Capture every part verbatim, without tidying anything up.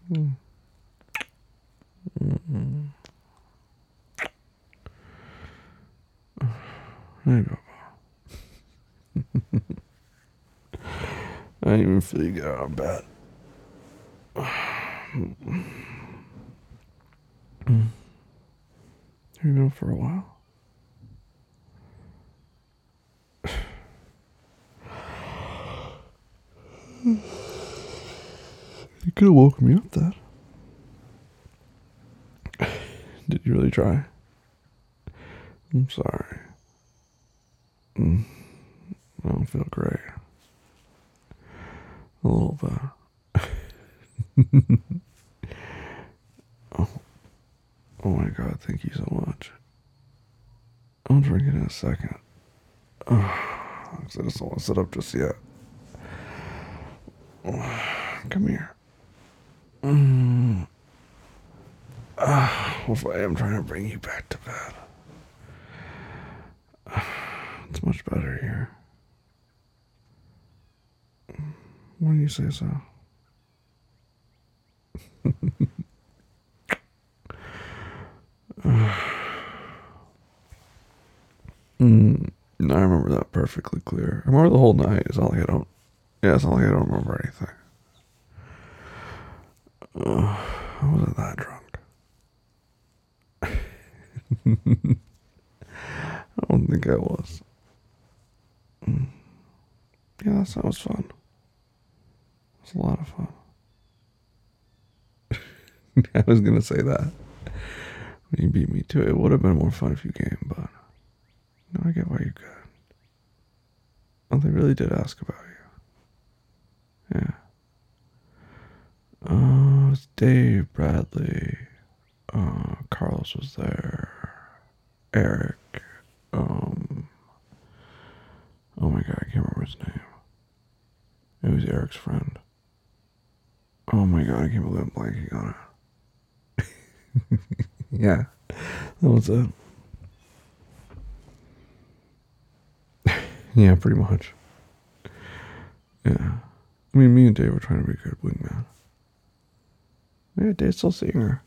Mm. Mm-mm. Hey, Papa. I didn't even feel you get out of bed. Have you been up for a while? You could have woken me up then. Did you really try? I'm sorry. Mm, I don't feel great. A little bit. oh, oh my god, thank you so much. I'll drink it in a second. Oh, I just don't want to sit up just yet. Come here. Mm. Ah, what if I am trying to bring you back to bed? It's much better here. Why do you say so? mm, I remember that perfectly clear. I remember the whole night. It's not like I don't. Yeah, it's not like I don't remember anything. Uh, I wasn't that drunk. I don't think I was. Mm. Yeah, that sounds fun. It's a lot of fun. I was gonna say that. When you beat me to it, it would have been more fun if you came, but no, I get why you could. Oh, they really did ask about you. Yeah. Oh, it's Dave, Bradley. Uh, Carlos was there. Eric. Um. Oh my god, I can't remember his name. It was Eric's friend. Oh my god, I can't believe I'm blanking on it. Yeah, that was it. Yeah, pretty much. Yeah. I mean, me and Dave were trying to be a good wingman. Yeah, Dave's still seeing her.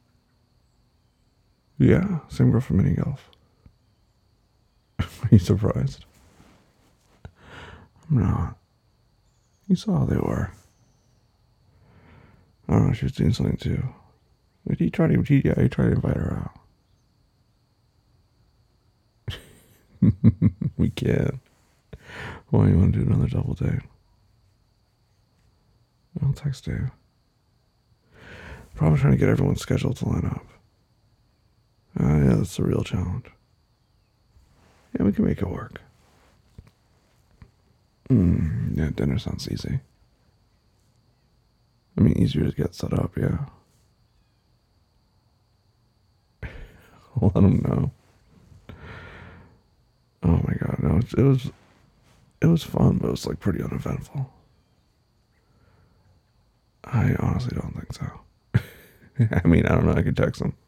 Yeah, same girl from mini golf. Are you surprised? I'm not. You saw how they were. I don't know, she was doing something too. Did he try to, he, yeah, he tried to invite her out. We can. Why, you want to do another double date? I'll text Dave. Probably trying to get everyone's schedule to line up. Uh, yeah, that's the real challenge. Yeah, we can make it work. Mm, yeah, dinner sounds easy. I mean, easier to get set up, yeah. I'll let him know. Oh my god, no, it, it was, it was fun, but it was like pretty uneventful. I honestly don't think so. I mean, I don't know. I could text him.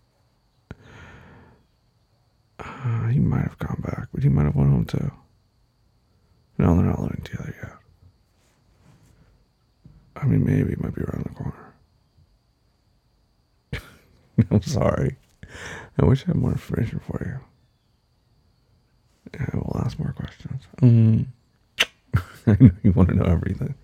Uh, he might have gone back, but he might have went home too. No, they're not living together yet. I mean, maybe it might be around the corner. I'm sorry. I wish I had more information for you. Yeah, we'll ask more questions. Mm. I know you want to know everything.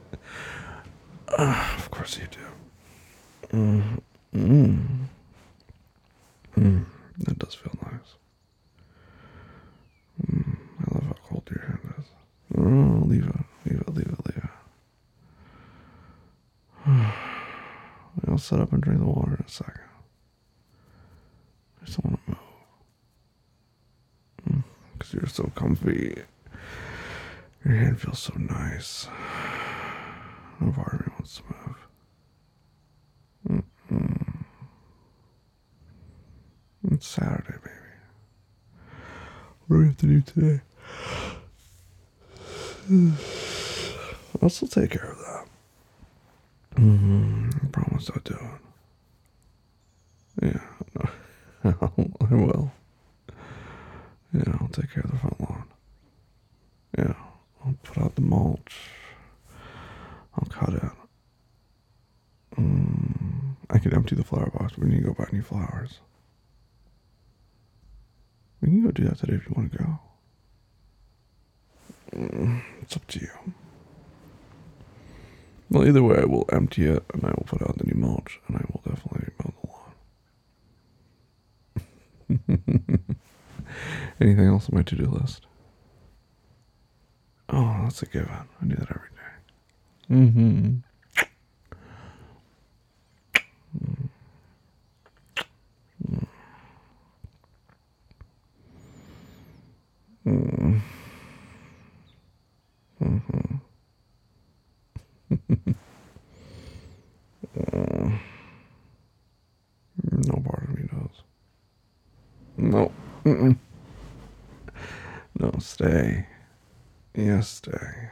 Uh, of course you do. Mm. Mm. Mm. That does feel nice. Mm. I love how cold your hand is. Oh, leave it, leave it, leave it, leave it. I'll set up and drink the water in a second. I just don't want to move. Because mm. you're so comfy. Your hand feels so nice. No part of me wants to move. Mm-mm. It's Saturday, baby. What do we have to do today? I'll still take care of that. Mm-hmm. I promise I'll do it. Yeah, no, I will. Yeah, I'll take care of the front lawn. Yeah, I'll put out the mulch. I'll cut it. Mm. I could empty the flower box, but we need to go buy new flowers. We can go do that today if you want to go. Mm, it's up to you. Well, either way, I will empty it and I will put out the new mulch and I will definitely mow the lawn. Anything else on my to-do list? Oh, that's a given. I do that every day. Mm-hmm. Mm. Mm-hmm. mm. No part of me does. No. Mm-mm. No, stay. Yes, stay.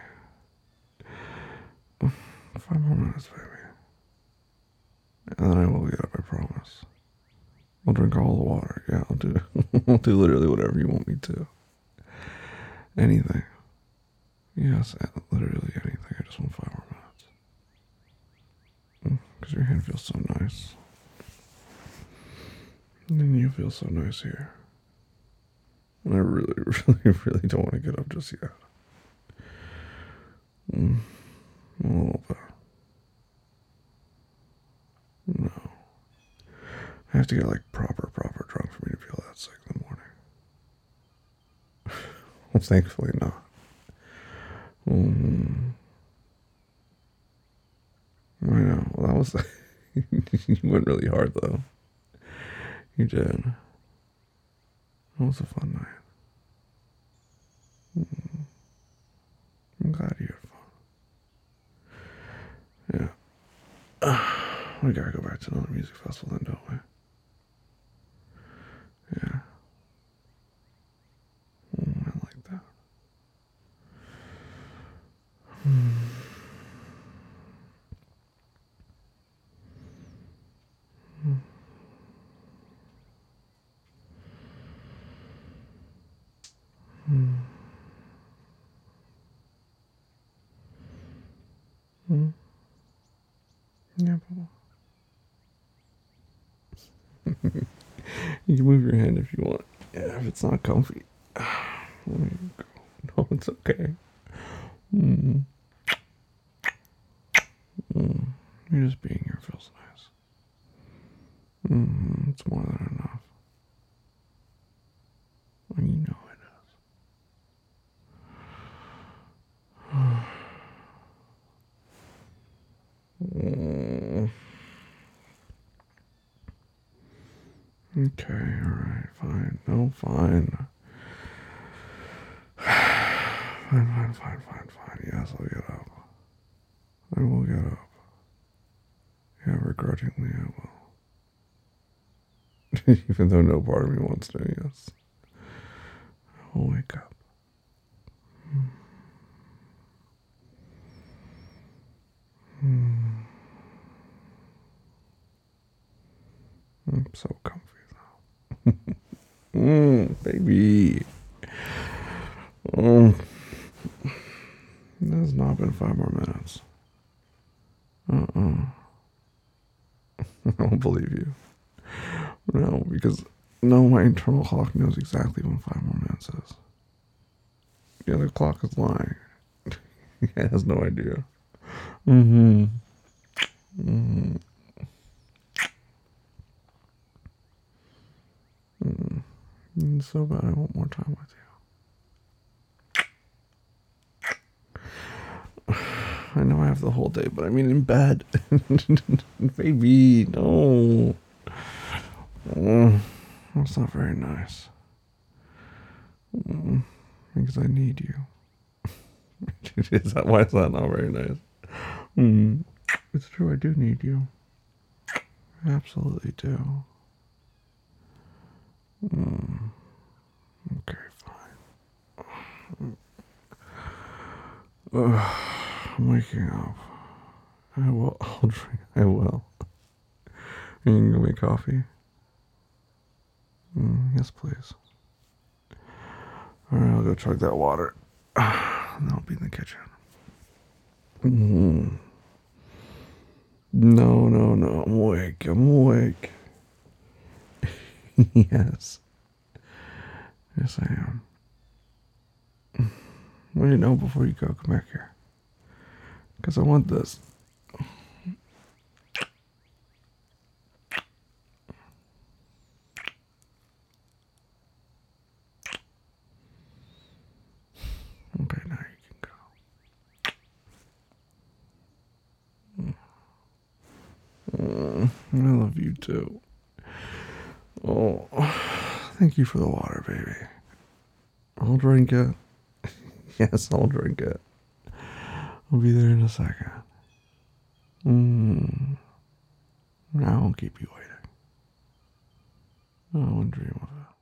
Five more minutes, baby. And then I will get up, I promise. I'll drink all the water. Yeah, I'll do I'll do literally whatever you want me to. Anything. Yes, literally anything. I just want five more minutes. Because your hand feels so nice. And then you feel so nice here. And I really, really, really don't want to get up just yet. Mm, a little bit. No. I have to get like proper, proper drunk for me to feel that sick in the morning. Well, thankfully not. Mm. I know. Well, that was. You went really hard though. You did. That was a fun night. Mm. I'm glad you had fun. Yeah. We gotta go back to another music festival then, don't we? Yeah. Mm, I like that. Hmm. Hmm. Hmm. Yeah, you can move your hand if you want. Yeah, if it's not comfy. Let me go. No, it's okay. Mm. Mm. You're just being here feels nice. Mm. It's more than enough. And you know it is. Mm. Okay, alright, fine. No, fine. Fine, fine, fine, fine, fine. Yes, I'll get up. I will get up. Yeah, begrudgingly I will. Even though no part of me wants to, yes. I will wake up. Mm. I'm so comfy though. mm, baby. Mm. It has not been five more minutes. Uh-uh. I don't believe you. No, because no, my internal clock knows exactly when five more minutes is. The other clock is lying. It has no idea. Mm-hmm. Mm-hmm. Mm-hmm. It's so bad I want more time with you. I know I have the whole day, but I mean in bed. Baby, no. Mm, that's not very nice. Mm, because I need you. Is that why is that not very nice? Mm, it's true, I do need you. I absolutely do. Mm, okay, fine. Uh, I'm waking up. I will. I'll drink. I will. You can give me coffee. Mm, yes, please. All right, I'll go chug that water. And I'll be in the kitchen. Mm. No, no, no. I'm awake. I'm awake. Yes. Yes, I am. What do you know before you go? Come back here. Because I want this. Okay, now you can go. Mm, I love you too. Oh, thank you for the water, baby. I'll drink it. Yes, I'll drink it. I'll be there in a second. Mm. I won't keep you waiting. I won't dream of it.